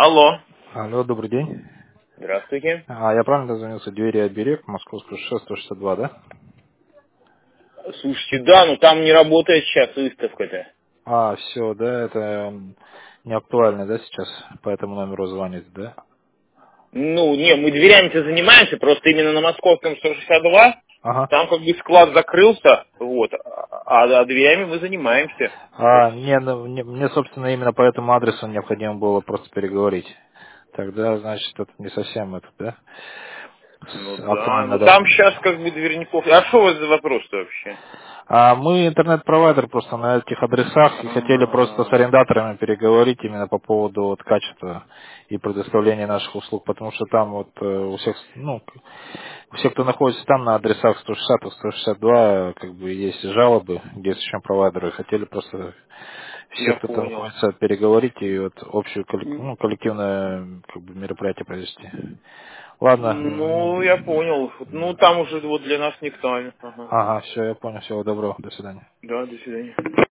Алло. Алло, добрый день. Здравствуйте. Я правильно дозвонился? Двери оберег, Московскую 6, 162, да? Слушайте, да, но там не работает сейчас выставка-то. Все, да, это не актуально, да, сейчас? По этому номеру звонит, да? Ну, не, мы дверями-то занимаемся, просто именно на Московском 162 Ага. там как бы склад закрылся, вот, а дверями мы занимаемся. Вот. Не, ну, мне, собственно, именно по этому адресу необходимо было просто переговорить. Тогда, значит, это не совсем это, да? Ну да, Актуально, ну да? там сейчас как бы дверников. А что у вас за вопрос-то вообще? Мы интернет-провайдер просто на этих адресах и хотели просто с А, арендаторами переговорить именно по поводу вот качества и предоставления наших услуг, потому что там вот у всех, ну, у всех, кто находится там на адресах 160 и 162, как бы есть жалобы к действующим провайдеру, и хотели просто все, я кто там понял. находится, переговорить и вот общее ну, коллективное как бы, мероприятие провести. Ладно. Ну, я понял. Ну, там уже вот для нас не актуально. Ага. Ага, все, я понял. Всего доброго. До свидания. Да, до свидания.